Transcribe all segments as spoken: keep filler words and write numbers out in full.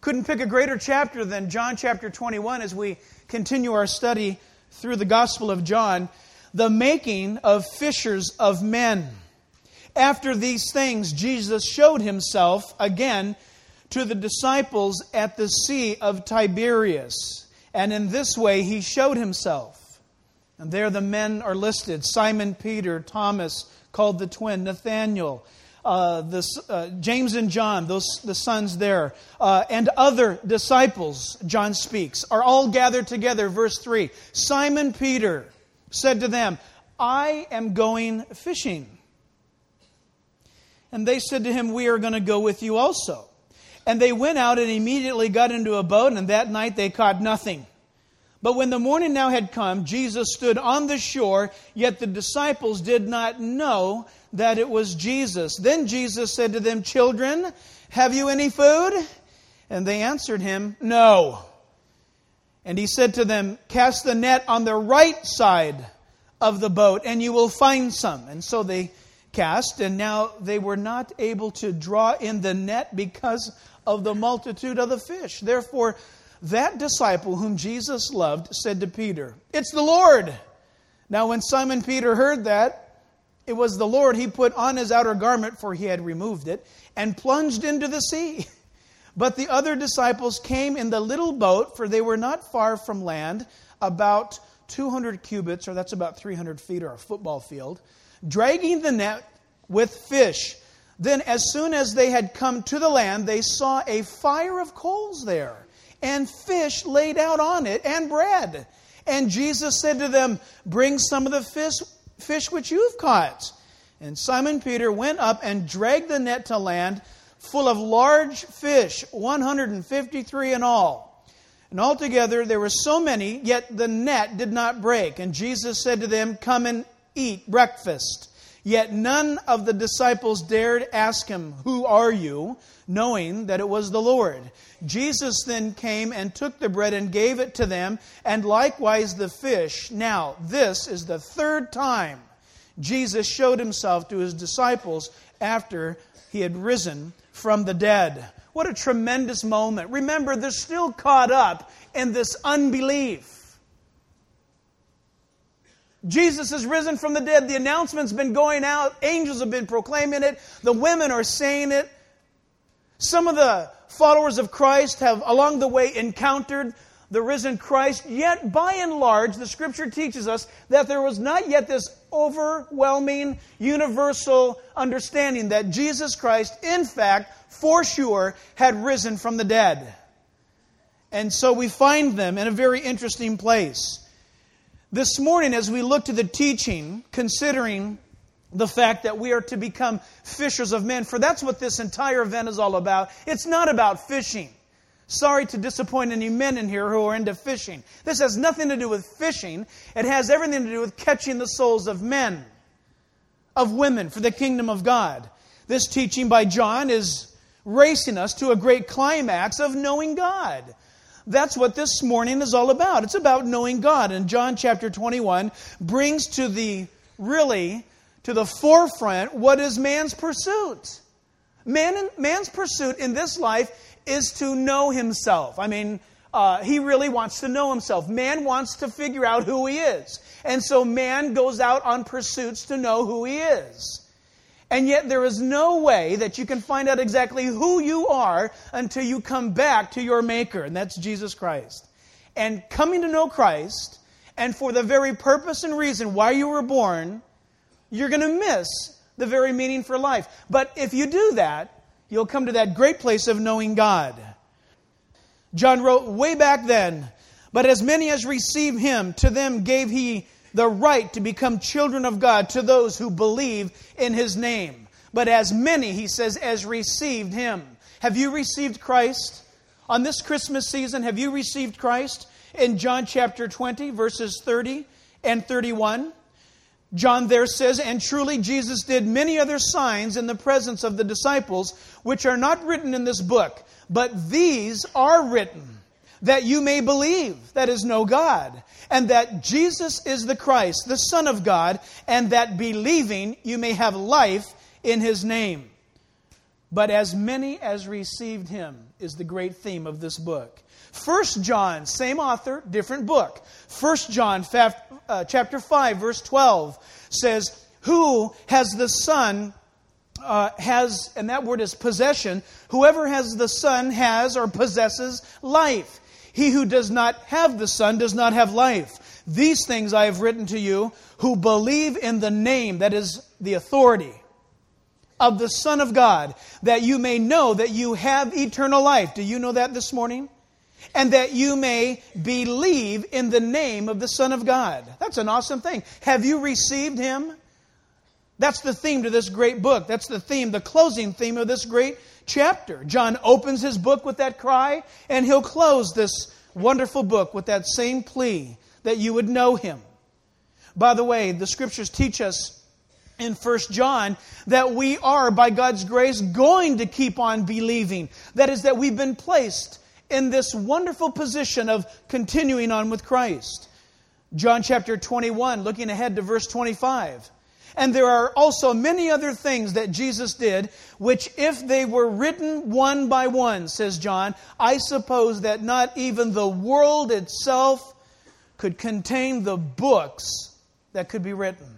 Couldn't pick a greater chapter than John chapter twenty-one as we continue our study through the Gospel of John. The making of fishers of men. After these things, Jesus showed himself again to the disciples at the Sea of Tiberias. And in this way he showed himself. And there the men are listed. Simon Peter, Thomas, called the twin, Nathanael, uh, the, uh, James and John, those the sons there, uh, and other disciples, John speaks, are all gathered together. Verse three, Simon Peter said to them, I am going fishing. And they said to him, we are going to go with you also. And they went out and immediately got into a boat, and that night they caught nothing. But when the morning now had come, Jesus stood on the shore, yet the disciples did not know that it was Jesus. Then Jesus said to them, children, have you any food? And they answered him, no. And he said to them, cast the net on the right side of the boat, and you will find some. And so they cast, and now they were not able to draw in the net because of the multitude of the fish. Therefore, that disciple whom Jesus loved said to Peter, it's the Lord. Now when Simon Peter heard that it was the Lord, he put on his outer garment, for he had removed it, and plunged into the sea. But the other disciples came in the little boat, for they were not far from land, about two hundred cubits, or that's about three hundred feet, or a football field, dragging the net with fish. Then as soon as they had come to the land, they saw a fire of coals there, and fish laid out on it, and bread. And Jesus said to them, bring some of the fish, fish which you've caught. And Simon Peter went up and dragged the net to land, full of large fish, one hundred fifty-three in all. And altogether there were so many, yet the net did not break. And Jesus said to them, come and eat breakfast. Yet none of the disciples dared ask him, who are you? Knowing that it was the Lord. Jesus then came and took the bread and gave it to them, and likewise the fish. Now, this is the third time Jesus showed himself to his disciples after he had risen from the dead. What a tremendous moment. Remember, they're still caught up in this unbelief. Jesus has risen from the dead. The announcement's been going out. Angels have been proclaiming it. The women are saying it. Some of the followers of Christ have along the way encountered the risen Christ. Yet, by and large, the Scripture teaches us that there was not yet this overwhelming, universal understanding that Jesus Christ, in fact, for sure, had risen from the dead. And so we find them in a very interesting place. This morning, as we look to the teaching, considering the fact that we are to become fishers of men, for that's what this entire event is all about. It's not about fishing. Sorry to disappoint any men in here who are into fishing. This has nothing to do with fishing. It has everything to do with catching the souls of men, of women, for the kingdom of God. This teaching by John is racing us to a great climax of knowing God. That's what this morning is all about. It's about knowing God. And John chapter twenty-one brings to the, really, to the forefront what is man's pursuit. Man, man's pursuit in this life is to know himself. I mean, uh, he really wants to know himself. Man wants to figure out who he is. And so man goes out on pursuits to know who he is. And yet there is no way that you can find out exactly who you are until you come back to your Maker, and that's Jesus Christ. And coming to know Christ, and for the very purpose and reason why you were born, you're going to miss the very meaning for life. But if you do that, you'll come to that great place of knowing God. John wrote way back then, but as many as received Him, to them gave He the right to become children of God, to those who believe in His name. But as many, he says, as received Him. Have you received Christ? On this Christmas season, have you received Christ? In John chapter twenty, verses thirty and thirty-one, John there says, and truly Jesus did many other signs in the presence of the disciples, which are not written in this book, but these are written, that you may believe, that is, know God, and that Jesus is the Christ, the Son of God, and that believing you may have life in His name. but as many as received him is the great theme of this book. First John, same author, different book. First John uh, chapter five, verse twelve says, who has the Son uh, has, and that word is possession, whoever has the Son has or possesses life. He who does not have the Son does not have life. These things I have written to you who believe in the name, that is the authority, of the Son of God, that you may know that you have eternal life. Do you know that this morning? And that you may believe in the name of the Son of God. That's an awesome thing. Have you received Him? That's the theme to this great book. That's the theme, the closing theme of this great chapter. John opens his book with that cry, and he'll close this wonderful book with that same plea that you would know Him. By the way, the Scriptures teach us in First John that we are, by God's grace, going to keep on believing. That is, that we've been placed in this wonderful position of continuing on with Christ. John chapter twenty-one, looking ahead to verse twenty-five. And there are also many other things that Jesus did, which if they were written one by one, says John, I suppose that not even the world itself could contain the books that could be written.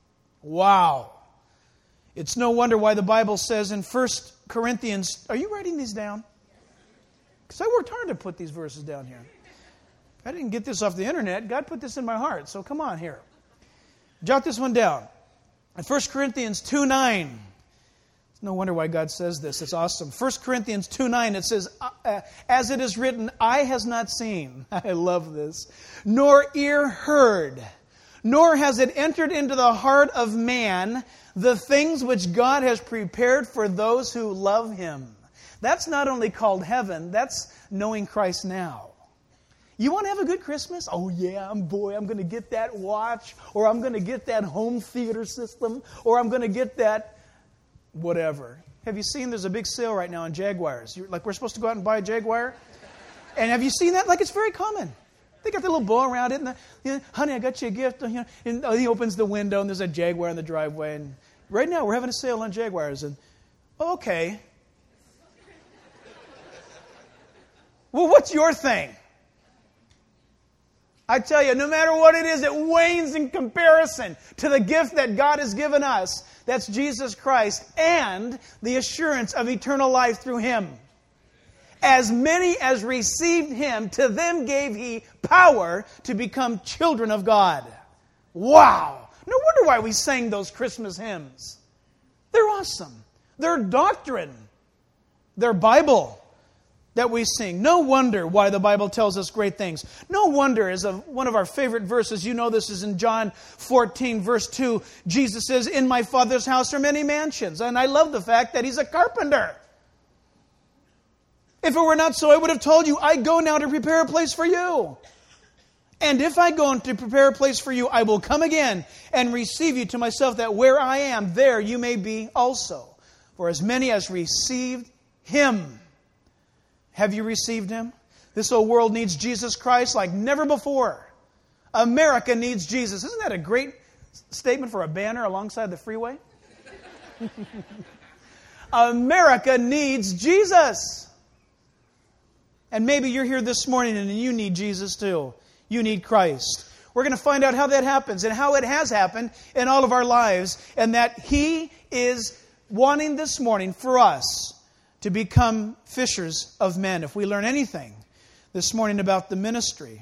Wow. It's no wonder why the Bible says in First Corinthians, are you writing these down? Because I worked hard to put these verses down here. I didn't get this off the internet. God put this in my heart. So come on here. Jot this one down. In First Corinthians two nine. It's no wonder why God says this. It's awesome. First Corinthians two nine, it says, as it is written, eye has not seen. I love this. Nor ear heard. Nor has it entered into the heart of man the things which God has prepared for those who love Him. That's not only called heaven, that's knowing Christ now. You want to have a good Christmas? Oh yeah, I'm boy, I'm going to get that watch, or I'm going to get that home theater system, or I'm going to get that whatever. Have you seen there's a big sale right now on Jaguars? You're, like we're supposed to go out and buy a Jaguar? And have you seen that? Like it's very common. They got the little bow around it, and the, you know, honey, I got you a gift. You know, and he opens the window, and there's a Jaguar in the driveway. And right now, we're having a sale on Jaguars. And okay, well, what's your thing? I tell you, no matter what it is, it wanes in comparison to the gift that God has given us. That's Jesus Christ and the assurance of eternal life through Him. As many as received Him, to them gave He power to become children of God. Wow! No wonder why we sang those Christmas hymns. They're awesome. They're doctrine. They're Bible that we sing. No wonder why the Bible tells us great things. No wonder is a, one of our favorite verses. You know this is in John fourteen, verse two. Jesus says, in my Father's house are many mansions. And I love the fact that He's a carpenter. If it were not so, I would have told you, I go now to prepare a place for you. And if I go to prepare a place for you, I will come again and receive you to myself, that where I am, there you may be also. For as many as received Him. Have you received Him? This old world needs Jesus Christ like never before. America needs Jesus. Isn't that a great statement for a banner alongside the freeway? America needs Jesus. And maybe you're here this morning and you need Jesus too. You need Christ. We're going to find out how that happens and how it has happened in all of our lives, and that He is wanting this morning for us to become fishers of men. If we learn anything this morning about the ministry,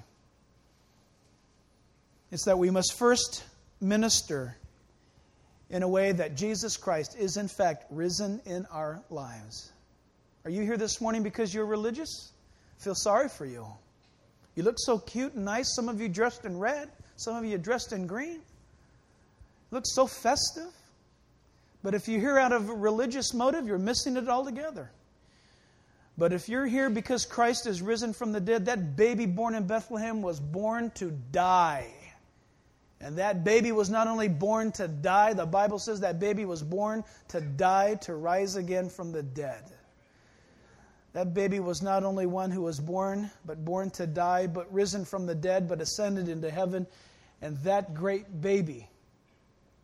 it's that we must first minister in a way that Jesus Christ is in fact risen in our lives. Are you here this morning because you're religious? I feel sorry for you. You look so cute and nice. Some of you dressed in red. Some of you dressed in green. Look so festive. But if you're here out of a religious motive, you're missing it altogether. But if you're here because Christ is risen from the dead, that baby born in Bethlehem was born to die. And that baby was not only born to die, the Bible says that baby was born to die, to rise again from the dead. That baby was not only one who was born, but born to die, but risen from the dead, but ascended into heaven. And that great baby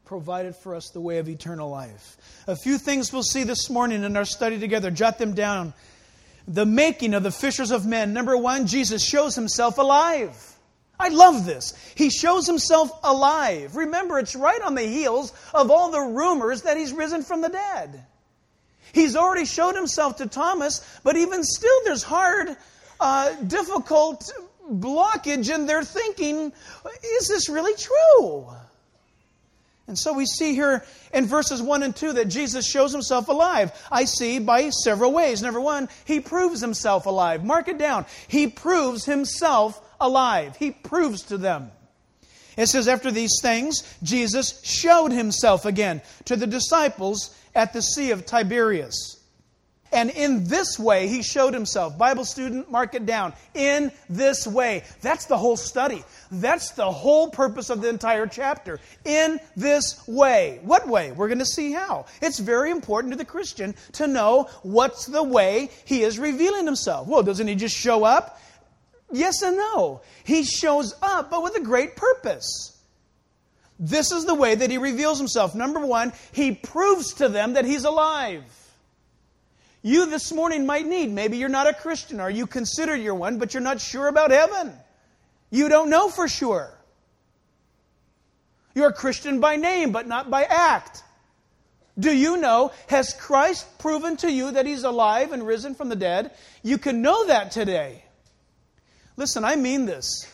provided for us the way of eternal life. A few things we'll see this morning in our study together. Jot them down. The making of the fishers of men. Number one, Jesus shows himself alive. I love this. He shows himself alive. Remember, it's right on the heels of all the rumors that he's risen from the dead. He's already showed himself to Thomas, but even still there's hard, uh, difficult blockage in their thinking. Is this really true? And so we see here in verses one and two that Jesus shows himself alive. I see by several ways. Number one, he proves himself alive. Mark it down. He proves himself alive. He proves to them. It says, after these things, Jesus showed himself again to the disciples at the Sea of Tiberias. And in this way, he showed himself. Bible student, mark it down. In this way. That's the whole study. That's the whole purpose of the entire chapter. In this way. What way? We're going to see how. It's very important to the Christian to know what's the way he is revealing himself. Well, doesn't he just show up? Yes and no. He shows up, but with a great purpose. This is the way that he reveals himself. Number one, he proves to them that he's alive. You this morning might need, maybe you're not a Christian, or you consider you're one, but you're not sure about heaven. You don't know for sure. You're a Christian by name, but not by act. Do you know, has Christ proven to you that he's alive and risen from the dead? You can know that today. Listen, I mean this.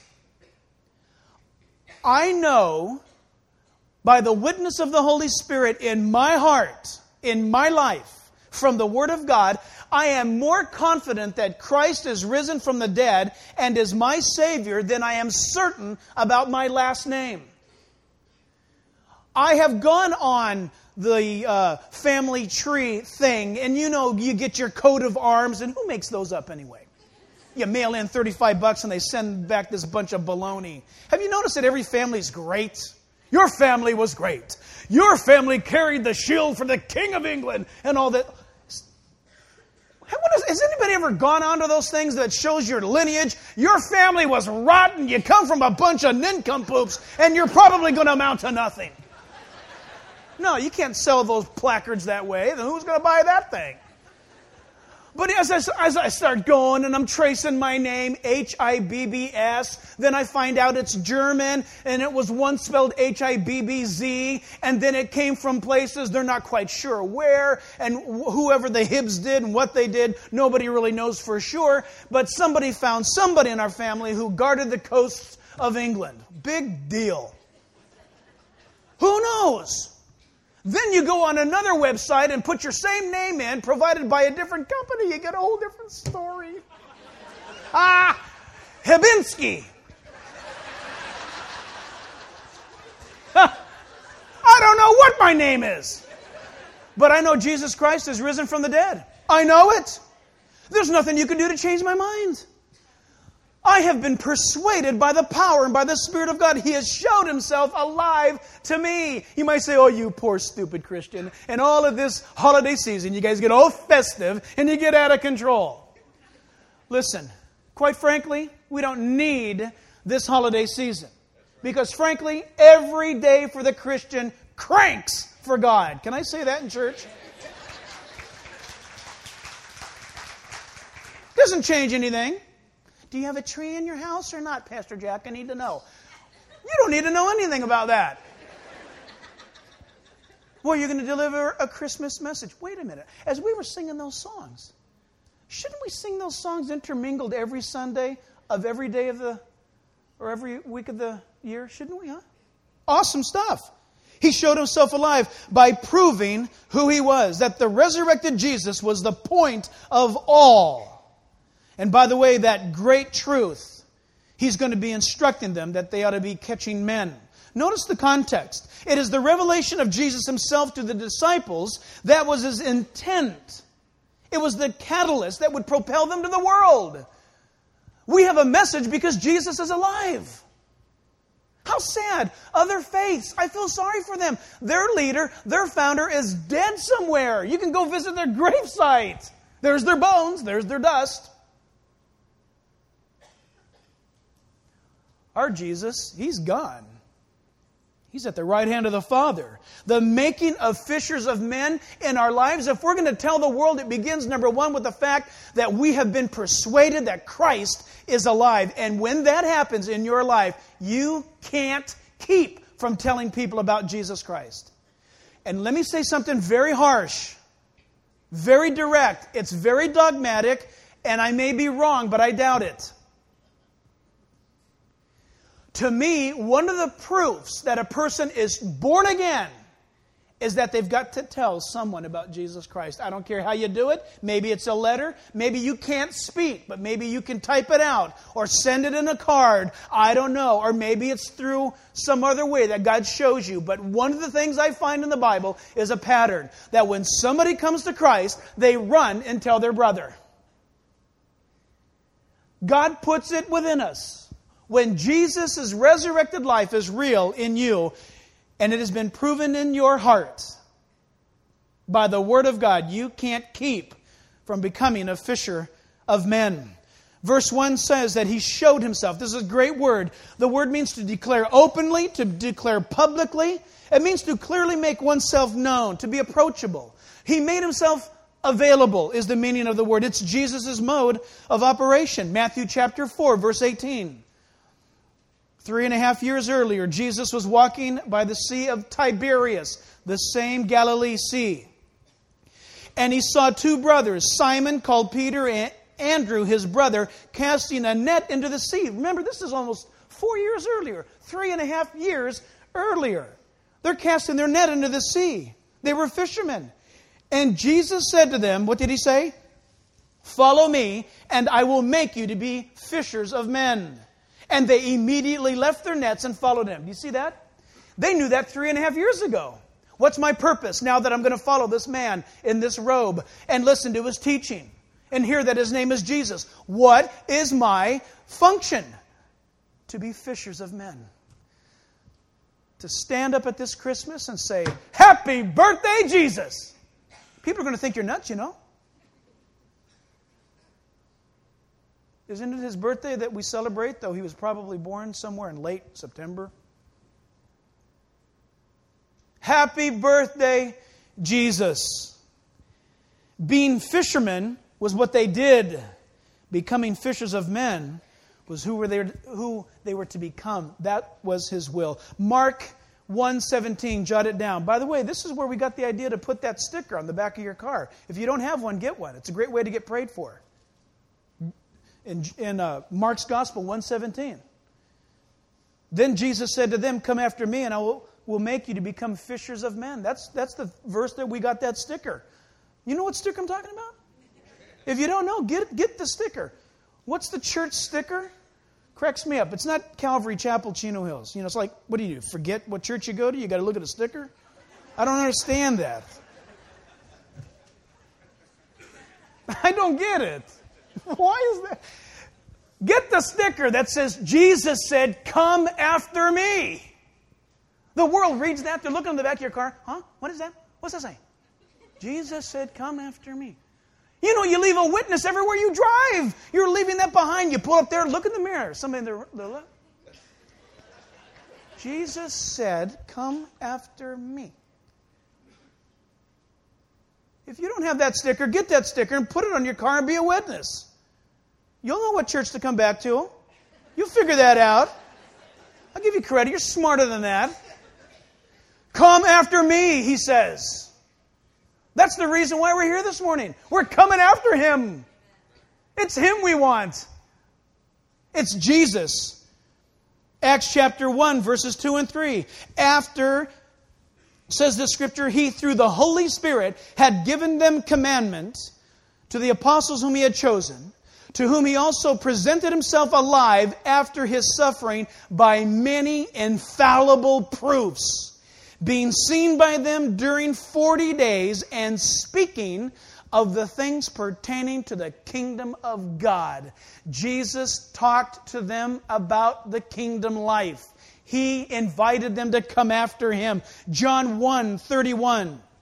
I know by the witness of the Holy Spirit in my heart, in my life, from the Word of God, I am more confident that Christ is risen from the dead and is my Savior than I am certain about my last name. I have gone on the uh, family tree thing, and you know, you get your coat of arms, and who makes those up anyway? You mail in thirty-five bucks and they send back this bunch of baloney. Have you noticed that every family's great? Your family was great. Your family carried the shield for the King of England and all that. What is, has anybody ever gone on to those things that shows your lineage? Your family was rotten. You come from a bunch of nincompoops, and you're probably going to amount to nothing. No, you can't sell those placards that way. Then who's going to buy that thing? But as I, as I start going and I'm tracing my name, H I B B S, then I find out it's German, and it was once spelled H I B B Z, and then it came from places they're not quite sure where, and whoever the Hibbs did and what they did, nobody really knows for sure, but somebody found somebody in our family who guarded the coasts of England. Big deal. Who knows? Then you go on another website and put your same name in, provided by a different company. You get a whole different story. Ah, Hibinski. I don't know what my name is. But I know Jesus Christ is risen from the dead. I know it. There's nothing you can do to change my mind. I have been persuaded by the power and by the Spirit of God. He has showed himself alive to me. You might say, oh, you poor stupid Christian. And all of this holiday season, you guys get all festive and you get out of control. Listen, quite frankly, we don't need this holiday season. Because frankly, every day for the Christian cranks for God. Can I say that in church? Doesn't change anything. Do you have a tree in your house or not, Pastor Jack? I need to know. You don't need to know anything about that. Well, you're going to deliver a Christmas message. Wait a minute. As we were singing those songs, shouldn't we sing those songs intermingled every Sunday of every day of the, or every week of the year? Shouldn't we, huh? Awesome stuff. He showed himself alive by proving who he was, that the resurrected Jesus was the point of all. And by the way, that great truth, he's going to be instructing them that they ought to be catching men. Notice the context. It is the revelation of Jesus himself to the disciples that was his intent. It was the catalyst that would propel them to the world. We have a message because Jesus is alive. How sad. Other faiths, I feel sorry for them. Their leader, their founder is dead somewhere. You can go visit their gravesite. There's their bones. There's their dust. Our Jesus, he's gone. He's at the right hand of the Father. The making of fishers of men in our lives. If we're going to tell the world, it begins, number one, with the fact that we have been persuaded that Christ is alive. And when that happens in your life, you can't keep from telling people about Jesus Christ. And let me say something very harsh, very direct. It's very dogmatic, and I may be wrong, but I doubt it. To me, one of the proofs that a person is born again is that they've got to tell someone about Jesus Christ. I don't care how you do it. Maybe it's a letter. Maybe you can't speak, but maybe you can type it out or send it in a card. I don't know. Or maybe it's through some other way that God shows you. But one of the things I find in the Bible is a pattern that when somebody comes to Christ, they run and tell their brother. God puts it within us. When Jesus' resurrected life is real in you, and it has been proven in your heart by the Word of God, you can't keep from becoming a fisher of men. Verse one says that He showed Himself. This is a great word. The word means to declare openly, to declare publicly. It means to clearly make oneself known, to be approachable. He made Himself available is the meaning of the word. It's Jesus' mode of operation. Matthew chapter four, verse eighteen. Three and a half years earlier, Jesus was walking by the Sea of Tiberias, the same Galilee Sea. And He saw two brothers, Simon, called Peter, and Andrew, his brother, casting a net into the sea. Remember, this is almost four years earlier, three and a half years earlier. They're casting their net into the sea. They were fishermen. And Jesus said to them, what did He say? Follow me, and I will make you to be fishers of men. And they immediately left their nets and followed Him. Do you see that? They knew that three and a half years ago. What's my purpose now that I'm going to follow this man in this robe and listen to his teaching and hear that his name is Jesus? What is my function? To be fishers of men. To stand up at this Christmas and say, Happy birthday, Jesus! People are going to think you're nuts, you know. Isn't it His birthday that we celebrate, though He was probably born somewhere in late September? Happy birthday, Jesus. Being fishermen was what they did. Becoming fishers of men was who were they, who they were to become. That was His will. Mark one seventeen, jot it down. By the way, this is where we got the idea to put that sticker on the back of your car. If you don't have one, get one. It's a great way to get prayed for. In, in uh, Mark's Gospel, one seventeen. Then Jesus said to them, Come after me, and I will, will make you to become fishers of men. That's, that's the verse that we got that sticker. You know what sticker I'm talking about? If you don't know, get, get the sticker. What's the church sticker? Cracks me up. It's not Calvary Chapel, Chino Hills. You know, it's like, what do you do? Forget what church you go to? You got to look at a sticker? I don't understand that. I don't get it. Why is that? Get the sticker that says, Jesus said, come after me. The world reads that. They're looking on the back of your car. Huh? What is that? What's that say? Jesus said, come after me. You know, you leave a witness everywhere you drive. You're leaving that behind. You pull up there, look in the mirror. Somebody in the, the left. Jesus said, come after me. If you don't have that sticker, get that sticker and put it on your car and be a witness. You'll know what church to come back to. You'll figure that out. I'll give you credit. You're smarter than that. Come after me, He says. That's the reason why we're here this morning. We're coming after Him. It's Him we want. It's Jesus. Acts chapter one, verses two and three. After, says the Scripture, He, through the Holy Spirit, had given them commandment to the apostles whom He had chosen, to whom He also presented Himself alive after His suffering by many infallible proofs, being seen by them during forty days, and speaking of the things pertaining to the kingdom of God. Jesus talked to them about the kingdom life. He invited them to come after Him. John one thirty-one.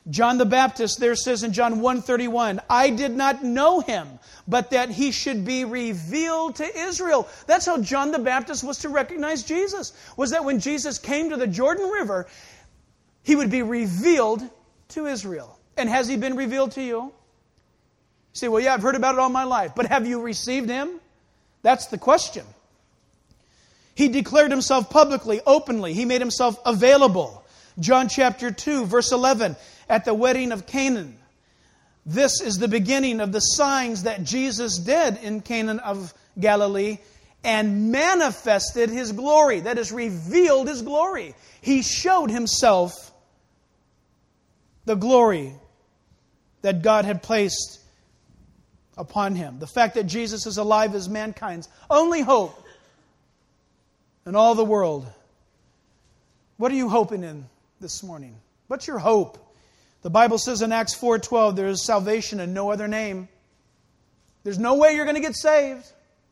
John the Baptist there says in John one thirty-one, I did not know him, but that he should be revealed to Israel. That's how John the Baptist was to recognize Jesus, was that when Jesus came to the Jordan River, he would be revealed to Israel. And has he been revealed to you? You say, well, yeah, I've heard about it all my life, but have you received him? That's the question. He declared himself publicly, openly. He made himself available. John chapter two, verse eleven, at the wedding of Canaan. This is the beginning of the signs that Jesus did in Canaan of Galilee and manifested his glory. That is, revealed his glory. He showed himself the glory that God had placed upon him. The fact that Jesus is alive is mankind's only hope in all the world. What are you hoping in this morning? What's your hope? The Bible says in Acts four twelve, there is salvation in no other name. There's no way you're going to get saved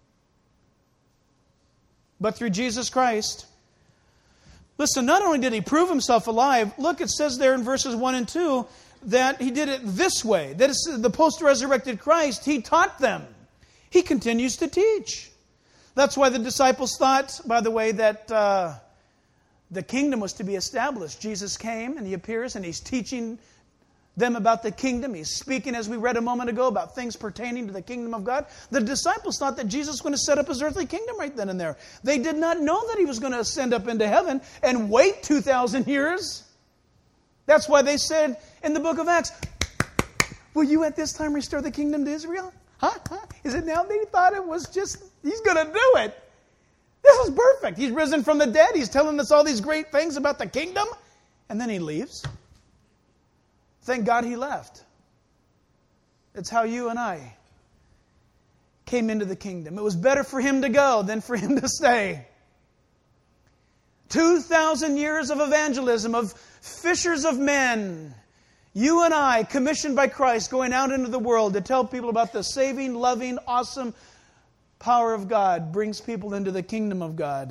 but through Jesus Christ. Listen, not only did he prove himself alive, look, it says there in verses one and two that he did it this way. That is the post-resurrected Christ, he taught them. He continues to teach. That's why the disciples thought, by the way, that uh, the kingdom was to be established. Jesus came and he appears and he's teaching them about the kingdom. He's speaking, as we read a moment ago, about things pertaining to the kingdom of God. The disciples thought that Jesus was going to set up his earthly kingdom right then and there. They did not know that he was going to ascend up into heaven and wait two thousand years. That's why they said in the book of Acts, will you at this time restore the kingdom to Israel? Huh? huh? Is it now? They thought it was just, he's going to do it. This is perfect. He's risen from the dead. He's telling us all these great things about the kingdom. And then he leaves. Thank God he left. It's how you and I came into the kingdom. It was better for him to go than for him to stay. Two thousand years of evangelism, of fishers of men. You and I, commissioned by Christ, going out into the world to tell people about the saving, loving, awesome power of God, brings people into the kingdom of God.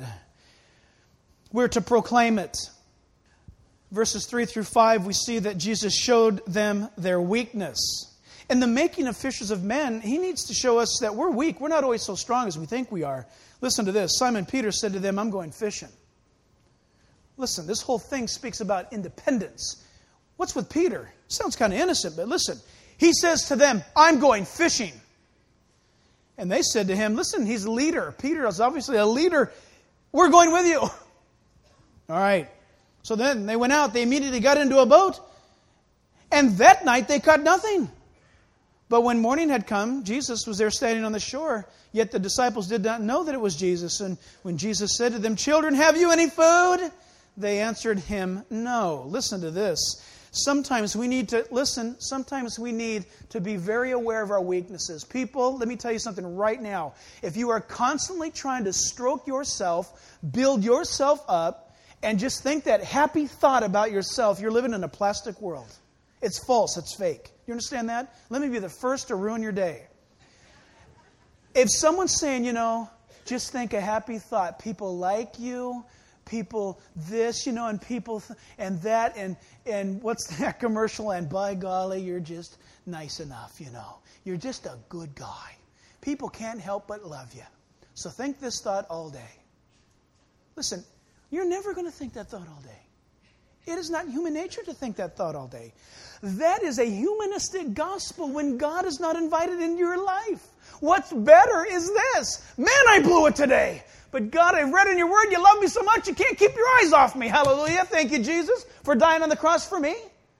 We're to proclaim it. Verses three through five, we see that Jesus showed them their weakness. In the making of fishers of men, he needs to show us that we're weak. We're not always so strong as we think we are. Listen to this. Simon Peter said to them, I'm going fishing. Listen, this whole thing speaks about independence. What's with Peter? Sounds kind of innocent, but listen. He says to them, I'm going fishing. And they said to him, listen, he's a leader. Peter is obviously a leader. We're going with you. All right. So then they went out. They immediately got into a boat. And that night they caught nothing. But when morning had come, Jesus was there standing on the shore. Yet the disciples did not know that it was Jesus. And when Jesus said to them, children, have you any food? They answered him, no. Listen to this. Sometimes we need to, listen, sometimes we need to be very aware of our weaknesses. People, let me tell you something right now. If you are constantly trying to stroke yourself, build yourself up, and just think that happy thought about yourself, you're living in a plastic world. It's false. It's fake. You understand that? Let me be the first to ruin your day. If someone's saying, you know, just think a happy thought, people like you, people this, you know, and people th- and that, and and what's that commercial? And by golly, you're just nice enough, you know. You're just a good guy. People can't help but love you. So think this thought all day. Listen, you're never going to think that thought all day. It is not human nature to think that thought all day. That is a humanistic gospel when God is not invited into your life. What's better is this. Man, I blew it today. But God, I've read in your word, you love me so much, you can't keep your eyes off me. Hallelujah. Thank you, Jesus, for dying on the cross for me.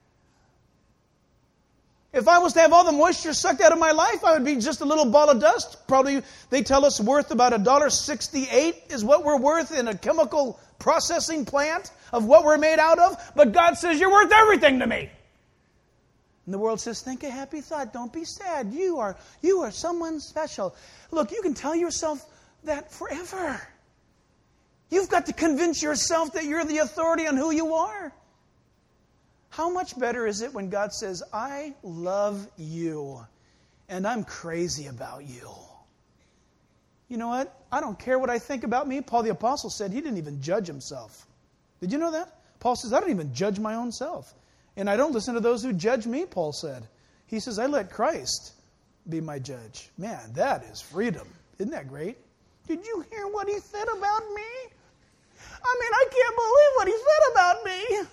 If I was to have all the moisture sucked out of my life, I would be just a little ball of dust. Probably, they tell us worth about one dollar sixty-eight is what we're worth in a chemical processing plant of what we're made out of. But God says, you're worth everything to me. And the world says, think a happy thought. Don't be sad. You are, you are someone special. Look, you can tell yourself that forever. You've got to convince yourself that you're the authority on who you are. How much better is it when God says, I love you and I'm crazy about you? You know what? I don't care what I think about me. Paul the Apostle said he didn't even judge himself. Did you know that? Paul says, I don't even judge my own self. And I don't listen to those who judge me, Paul said. He says, I let Christ be my judge. Man, that is freedom. Isn't that great? Did you hear what he said about me? I mean, I can't believe what he said about me.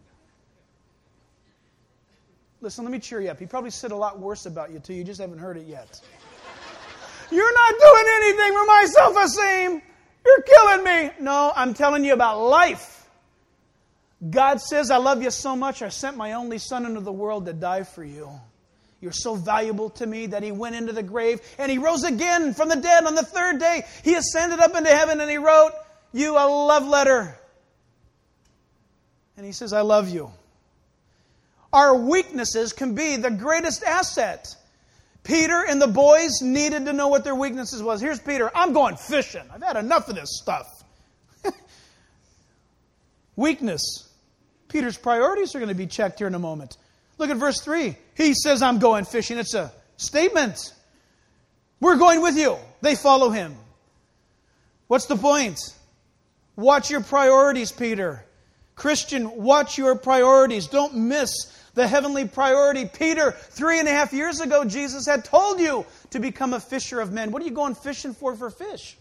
Listen, let me cheer you up. He probably said a lot worse about you, too. You just haven't heard it yet. You're not doing anything for my self-esteem. You're killing me. No, I'm telling you about life. God says, I love you so much, I sent my only son into the world to die for you. You're so valuable to me that he went into the grave and he rose again from the dead on the third day. He ascended up into heaven and he wrote you a love letter. And he says, I love you. Our weaknesses can be the greatest asset. Peter and the boys needed to know what their weaknesses was. Here's Peter. I'm going fishing. I've had enough of this stuff. Weakness. Peter's priorities are going to be checked here in a moment. Look at verse three. He says, I'm going fishing. It's a statement. We're going with you. They follow him. What's the point? Watch your priorities, Peter. Christian, watch your priorities. Don't miss the heavenly priority. Peter, three and a half years ago, Jesus had told you to become a fisher of men. What are you going fishing for for fish?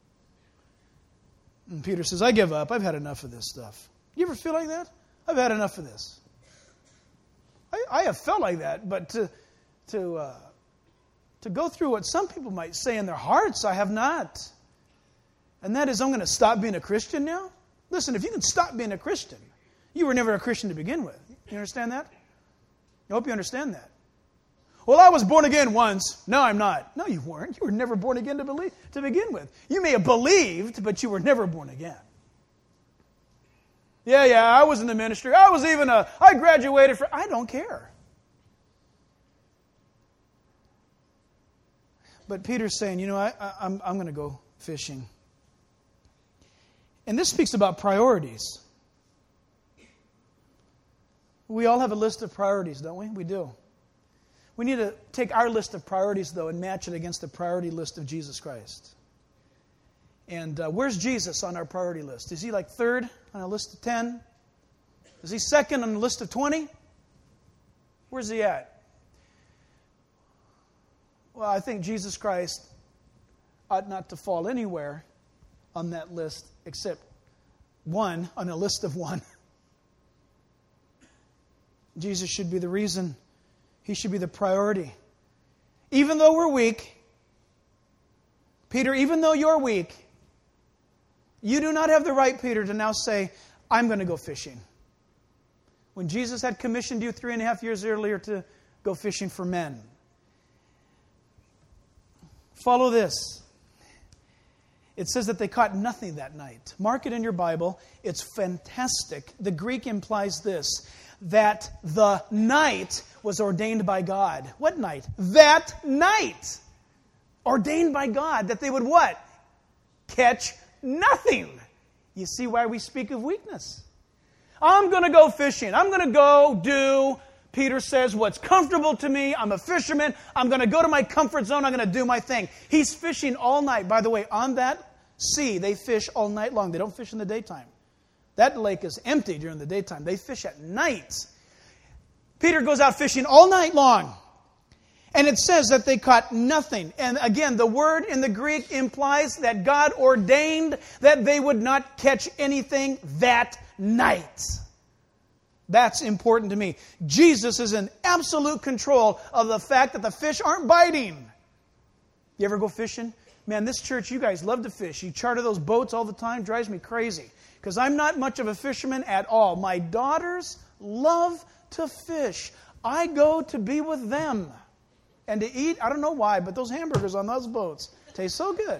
And Peter says, I give up. I've had enough of this stuff. You ever feel like that? I've had enough of this. I, I have felt like that, but to to uh, to go through what some people might say in their hearts, I have not. And that is, I'm going to stop being a Christian now? Listen, if you can stop being a Christian, you were never a Christian to begin with. You understand that? I hope you understand that. Well, I was born again once. No, I'm not. No, you weren't. You were never born again to believe to begin with. You may have believed, but you were never born again. Yeah, yeah, I was in the ministry. I was even a, I graduated from, I don't care. But Peter's saying, you know, I, I, I'm, I'm going to go fishing. And this speaks about priorities. We all have a list of priorities, don't we? We do. We need to take our list of priorities, though, and match it against the priority list of Jesus Christ. And uh, where's Jesus on our priority list? Is he like third on a list of ten? Is he second on the list of twenty? Where's he at? Well, I think Jesus Christ ought not to fall anywhere on that list except one on a list of one. Jesus should be the reason. He should be the priority. Even though we're weak, Peter, even though you're weak, you do not have the right, Peter, to now say, I'm going to go fishing. When Jesus had commissioned you three and a half years earlier to go fishing for men. Follow this. It says that they caught nothing that night. Mark it in your Bible. It's fantastic. The Greek implies this, that the night was ordained by God. What night? That night. Ordained by God. That they would what? Catch nothing. You see why we speak of weakness. I'm going to go fishing. I'm going to go do, Peter says, what's comfortable to me. I'm a fisherman. I'm going to go to my comfort zone. I'm going to do my thing. He's fishing all night. By the way, on that sea, they fish all night long. They don't fish in the daytime. That lake is empty during the daytime. They fish at night. Peter goes out fishing all night long. And it says that they caught nothing. And again, the word in the Greek implies that God ordained that they would not catch anything that night. That's important to me. Jesus is in absolute control of the fact that the fish aren't biting. You ever go fishing? Man, this church, you guys love to fish. You charter those boats all the time. Drives me crazy. Because I'm not much of a fisherman at all. My daughters love to fish. I go to be with them. And to eat, I don't know why, but those hamburgers on those boats taste so good.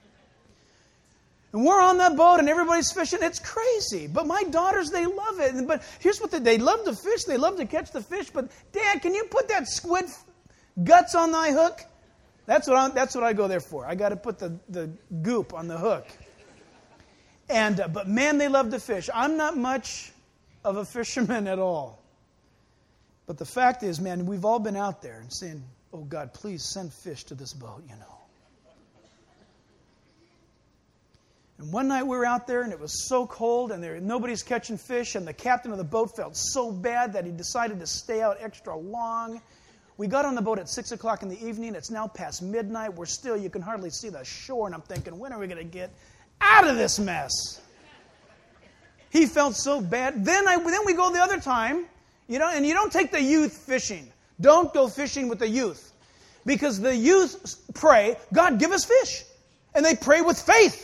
And we're on that boat and everybody's fishing. It's crazy. But my daughters, they love it. But here's what they, they love to fish. They love to catch the fish. But Dad, can you put that squid guts on thy hook? That's what I, that's what I go there for. I got to put the, the goop on the hook. And uh, but man, they love to fish. I'm not much of a fisherman at all. But the fact is, man, we've all been out there and saying, oh, God, please send fish to this boat, you know. And one night we were out there, and it was so cold, and there nobody's catching fish, and the captain of the boat felt so bad that he decided to stay out extra long. We got on the boat at six o'clock in the evening. It's now past midnight. We're still, you can hardly see the shore, and I'm thinking, when are we going to get out of this mess? He felt so bad. Then I then we go the other time, you know, and you don't take the youth fishing. Don't go fishing with the youth. Because the youth pray, God, give us fish. And they pray with faith.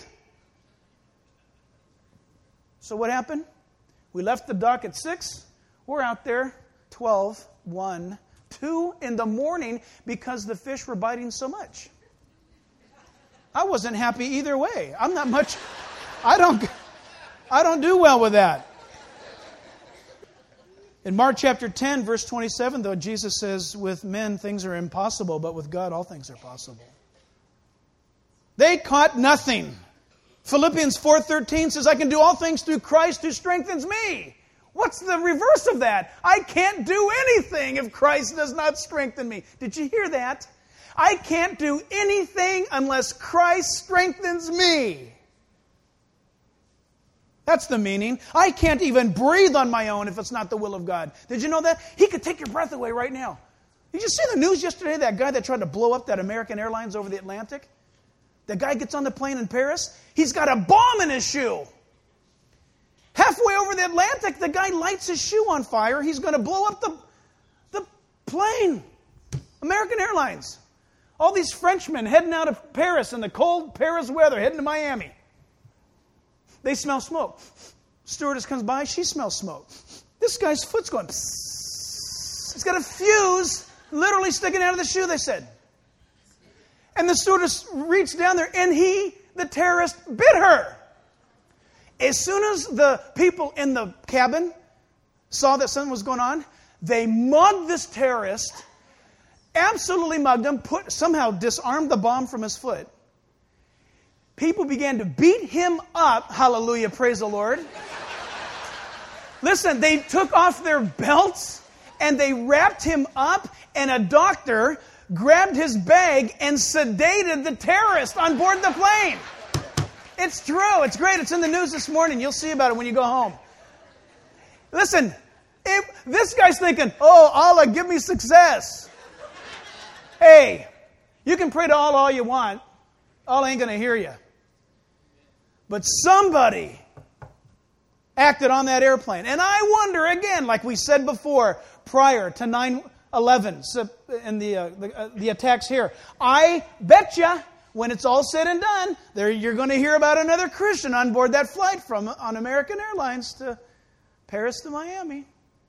So what happened? We left the dock at six. We're out there twelve, one, two in the morning because the fish were biting so much. I wasn't happy either way. I'm not much, I don't, I don't do well with that. In Mark chapter ten, verse twenty-seven, though, Jesus says, with men things are impossible, but with God all things are possible. They caught nothing. Philippians four thirteen says, I can do all things through Christ who strengthens me. What's the reverse of that? I can't do anything if Christ does not strengthen me. Did you hear that? I can't do anything unless Christ strengthens me. That's the meaning. I can't even breathe on my own if it's not the will of God. Did you know that? He could take your breath away right now. Did you see the news yesterday, that guy that tried to blow up that American Airlines over the Atlantic? The guy gets on the plane in Paris. He's got a bomb in his shoe. Halfway over the Atlantic, the guy lights his shoe on fire. He's going to blow up the, the plane. American Airlines. All these Frenchmen heading out of Paris in the cold Paris weather, heading to Miami. They smell smoke. Stewardess comes by. She smells smoke. This guy's foot's going psst. He's got a fuse literally sticking out of the shoe, they said. And the stewardess reached down there, and he, the terrorist, bit her. As soon as the people in the cabin saw that something was going on, they mugged this terrorist, absolutely mugged him, put, somehow disarmed the bomb from his foot. People began to beat him up. Hallelujah, praise the Lord. Listen, they took off their belts, and they wrapped him up, and a doctor grabbed his bag and sedated the terrorist on board the plane. It's true. It's great. It's in the news this morning. You'll see about it when you go home. Listen, it, this guy's thinking, oh, Allah, give me success. Hey, you can pray to Allah all you want. Allah ain't going to hear you. But somebody acted on that airplane. And I wonder, again, like we said before, prior to nine eleven, in the, uh, the, uh, the attacks here, I bet you, when it's all said and done, there you're going to hear about another Christian on board that flight from on American Airlines to Paris to Miami.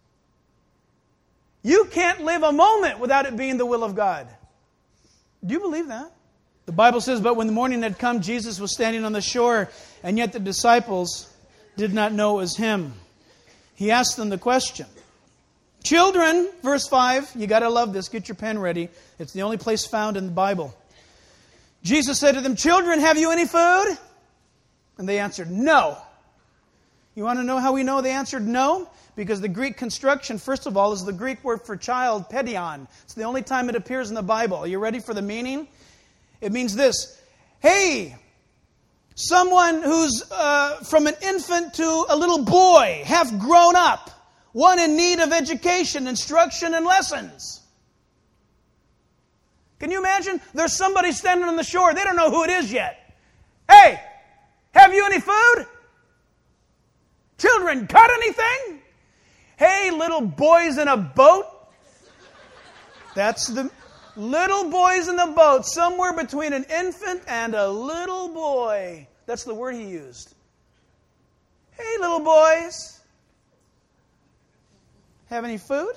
You can't live a moment without it being the will of God. Do you believe that? The Bible says, but when the morning had come, Jesus was standing on the shore, and yet the disciples did not know it was him. He asked them the question. Children, verse five, you got to love this. Get your pen ready. It's the only place found in the Bible. Jesus said to them, children, have you any food? And they answered, no. You want to know how we know they answered no? Because the Greek construction, first of all, is the Greek word for child, pedion. It's the only time it appears in the Bible. Are you ready for the meaning? It means this. Hey, someone who's uh, from an infant to a little boy, half grown up, one in need of education, instruction, and lessons. Can you imagine? There's somebody standing on the shore. They don't know who it is yet. Hey, have you any food? Children, got anything? Hey, little boys in a boat. That's the little boys in the boat, somewhere between an infant and a little boy. That's the word he used. Hey, little boys. Have any food?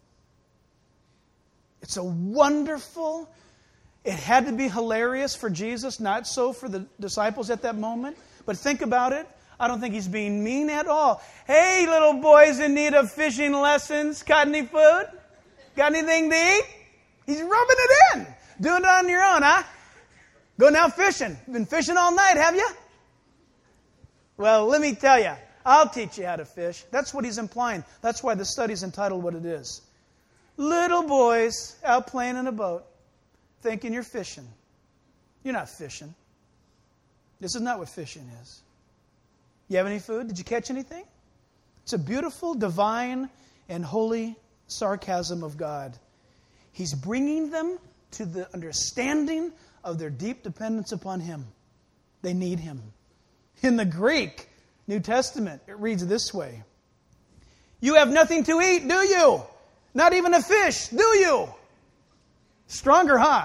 It's a wonderful, it had to be hilarious for Jesus, not so for the disciples at that moment. But think about it. I don't think he's being mean at all. Hey, little boys in need of fishing lessons, got any food? Got anything to eat? He's rubbing it in. Doing it on your own, huh? Going out fishing. Been fishing all night, have you? Well, let me tell you. I'll teach you how to fish. That's what he's implying. That's why the study's entitled what it is. Little boys out playing in a boat, thinking you're fishing. You're not fishing. This is not what fishing is. You have any food? Did you catch anything? It's a beautiful, divine, and holy sarcasm of God. He's bringing them to the understanding of their deep dependence upon Him. They need Him. In the Greek New Testament, it reads this way. You have nothing to eat, do you? Not even a fish, do you? Stronger, huh?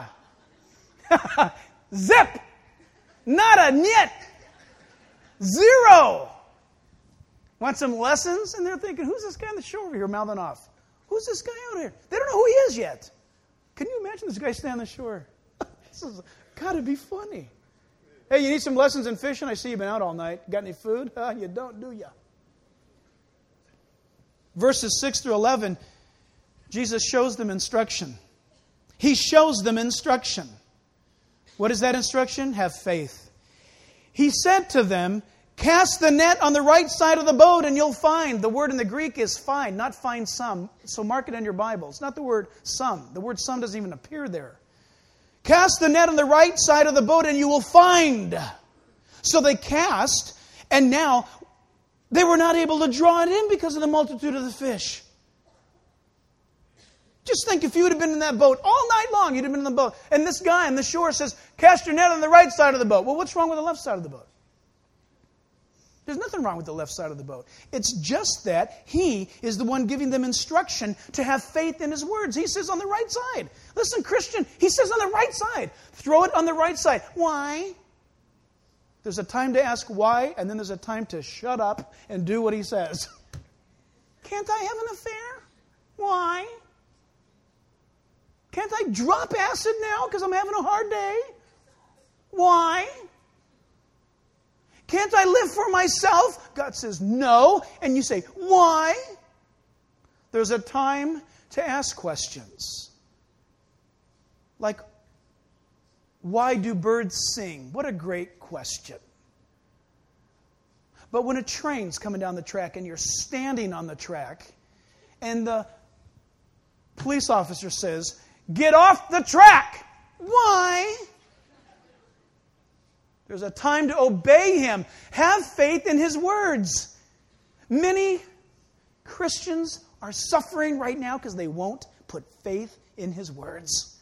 Zip! Not a nyet! Zero! Want some lessons? And they're thinking, who's this guy on the shore over here mouthing off? Who's this guy out here? They don't know who he is yet. Can you imagine this guy standing on the shore? This has got to be funny. Hey, you need some lessons in fishing? I see you've been out all night. Got any food? Uh, you don't, do ya? Verses six through eleven, Jesus shows them instruction. He shows them instruction. What is that instruction? Have faith. He said to them, cast the net on the right side of the boat and you'll find. The word in the Greek is find, not find some. So mark it in your Bible. It's not the word some. The word some doesn't even appear there. Cast the net on the right side of the boat and you will find. So they cast, and now they were not able to draw it in because of the multitude of the fish. Just think if you would have been in that boat all night long, you'd have been in the boat. And this guy on the shore says, cast your net on the right side of the boat. Well, what's wrong with the left side of the boat? There's nothing wrong with the left side of the boat. It's just that He is the one giving them instruction to have faith in His words. He says on the right side. Listen, Christian, He says on the right side. Throw it on the right side. Why? There's a time to ask why, and then there's a time to shut up and do what He says. Can't I have an affair? Why? Can't I drop acid now because I'm having a hard day? Why? Can't I live for myself? God says no. And you say, why? There's a time to ask questions. Like, why do birds sing? What a great question. But when a train's coming down the track and you're standing on the track and the police officer says, get off the track. Why? There's a time to obey Him. Have faith in His words. Many Christians are suffering right now because they won't put faith in His words.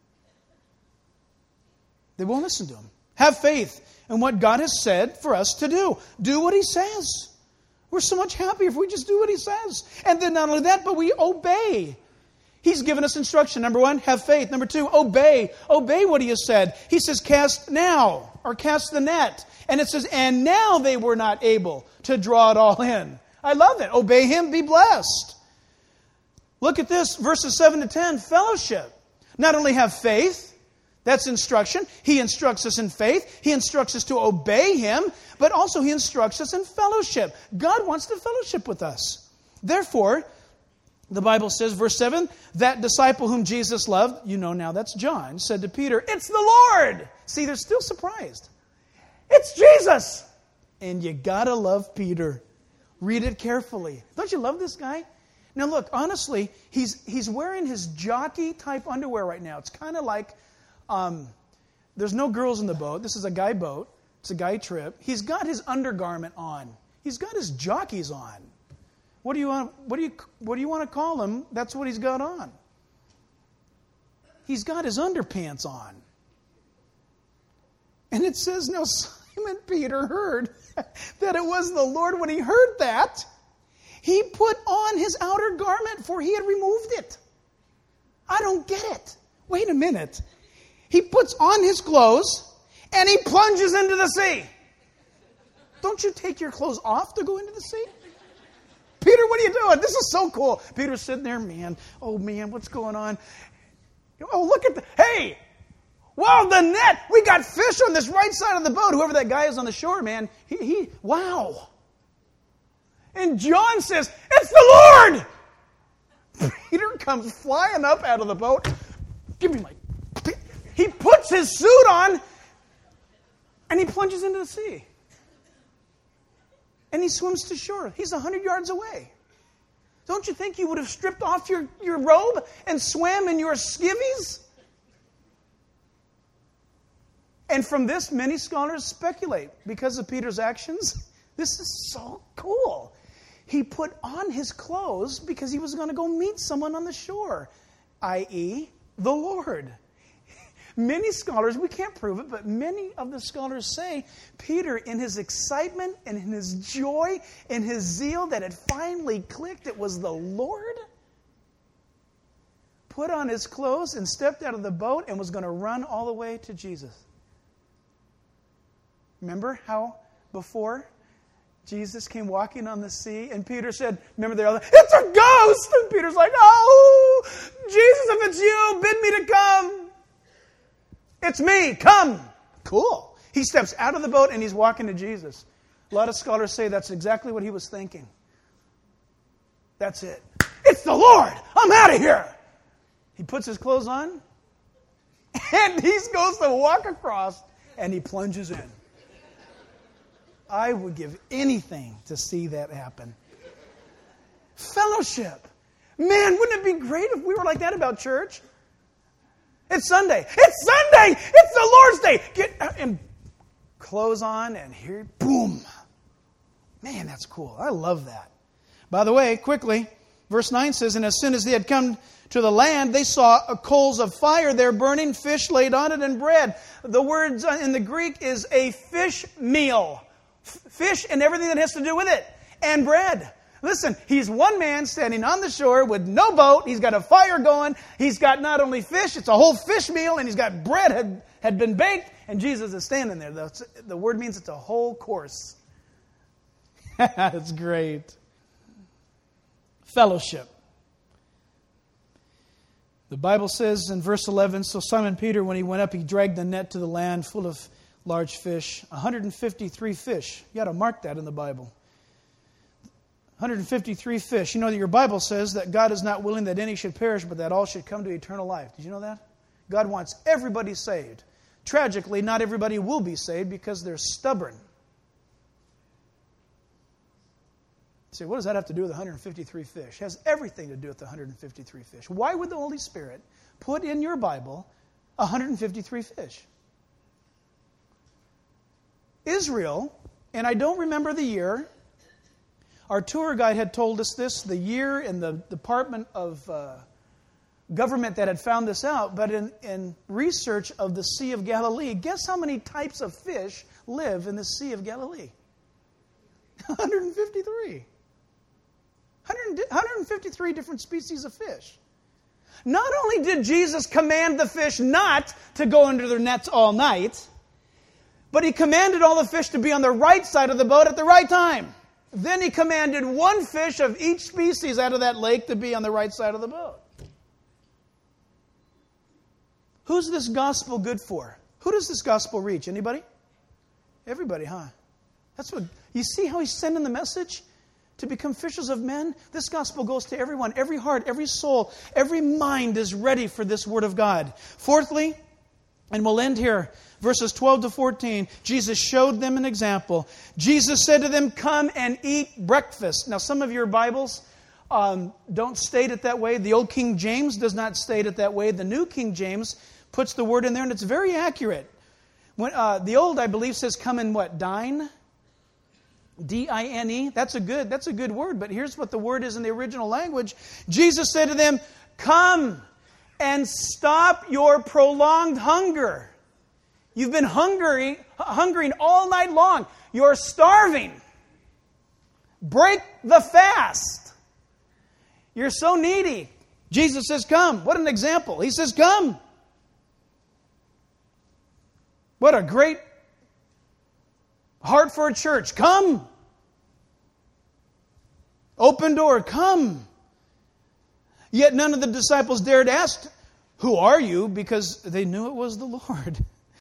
They won't listen to Him. Have faith in what God has said for us to do. Do what He says. We're so much happier if we just do what He says. And then not only that, but we obey. He's given us instruction. Number one, have faith. Number two, obey. Obey what He has said. He says, cast now, or cast the net. And it says, and now they were not able to draw it all in. I love it. Obey Him, be blessed. Look at this, verses seven to ten, fellowship. Not only have faith, that's instruction. He instructs us in faith. He instructs us to obey Him, but also He instructs us in fellowship. God wants to fellowship with us. Therefore, the Bible says, verse seven, that disciple whom Jesus loved, you know now that's John, said to Peter, it's the Lord. See, they're still surprised. It's Jesus. And you gotta love Peter. Read it carefully. Don't you love this guy? Now look, honestly, he's he's wearing his jockey type underwear right now. It's kind of like, um, there's no girls in the boat. This is a guy boat. It's a guy trip. He's got his undergarment on. He's got his jockeys on. What do you want? What do you? What do you want to call him? That's what he's got on. He's got his underpants on, and it says, "Now Simon Peter heard that it was the Lord." When he heard that, he put on his outer garment, for he had removed it. I don't get it. Wait a minute. He puts on his clothes and he plunges into the sea. Don't you take your clothes off to go into the sea? Peter, what are you doing? This is so cool. Peter's sitting there, man. Oh, man, what's going on? Oh, look at the, hey, wow, the net. We got fish on this right side of the boat. Whoever that guy is on the shore, man, he, he wow. And John says, it's the Lord. Peter comes flying up out of the boat. Give me my, he puts his suit on and he plunges into the sea. And he swims to shore. He's a hundred yards away. Don't you think you would have stripped off your, your robe and swam in your skivvies? And from this, many scholars speculate, because of Peter's actions, this is so cool. He put on his clothes because he was going to go meet someone on the shore, that is the Lord. Many scholars, we can't prove it, but many of the scholars say Peter, in his excitement and in his joy and his zeal that it finally clicked, it was the Lord, put on his clothes and stepped out of the boat and was going to run all the way to Jesus. Remember how before Jesus came walking on the sea and Peter said, remember they're all like, it's a ghost! And Peter's like, oh, Jesus, if it's you, bid me to come. It's me, come. Cool. He steps out of the boat and he's walking to Jesus. A lot of scholars say that's exactly what he was thinking. That's it. It's the Lord. I'm out of here. He puts his clothes on and he goes to walk across and he plunges in. I would give anything to see that happen. Fellowship. Man, wouldn't it be great if we were like that about church? It's Sunday. It's Sunday. It's the Lord's Day. Get and clothes on and here, boom. Man, that's cool. I love that. By the way, quickly, verse nine says, and as soon as they had come to the land, they saw coals of fire there burning, fish laid on it, and bread. The word in the Greek is a fish meal. Fish and everything that has to do with it. And bread. Listen, he's one man standing on the shore with no boat. He's got a fire going. He's got not only fish, it's a whole fish meal, and he's got bread had, had been baked, and Jesus is standing there. The, the word means it's a whole course. That's great. Fellowship. The Bible says in verse eleven, so Simon Peter, when he went up, he dragged the net to the land full of large fish, one hundred fifty-three fish. You got to mark that in the Bible. one hundred fifty-three fish. You know that your Bible says that God is not willing that any should perish, but that all should come to eternal life. Did you know that? God wants everybody saved. Tragically, not everybody will be saved because they're stubborn. You say, what does that have to do with one hundred fifty-three fish? It has everything to do with the one hundred fifty-three fish. Why would the Holy Spirit put in your Bible one hundred fifty-three fish? Israel, and I don't remember the year, our tour guide had told us this, the year in the Department of uh, Government that had found this out, but in, in research of the Sea of Galilee, guess how many types of fish live in the Sea of Galilee? one hundred fifty-three. one hundred fifty-three different species of fish. Not only did Jesus command the fish not to go into their nets all night, but he commanded all the fish to be on the right side of the boat at the right time. Then he commanded one fish of each species out of that lake to be on the right side of the boat. Who's this gospel good for? Who does this gospel reach? Anybody? Everybody, huh? That's what, you see how he's sending the message? To become fishers of men? This gospel goes to everyone. Every heart, every soul, every mind is ready for this word of God. Fourthly, and we'll end here, verses twelve to fourteen, Jesus showed them an example. Jesus said to them, come and eat breakfast. Now, some of your Bibles um, don't state it that way. The old King James does not state it that way. The new King James puts the word in there, and it's very accurate. When, uh, the old, I believe, says come and what? Dine? D I N E. That's a good, that's a good word, but here's what the word is in the original language. Jesus said to them, come and stop your prolonged hunger. You've been hungry, hungering all night long. You're starving. Break the fast. You're so needy. Jesus says, come. What an example. He says, come. What a great heart for a church. Come. Open door. Come. Yet none of the disciples dared ask, who are you? Because they knew it was the Lord.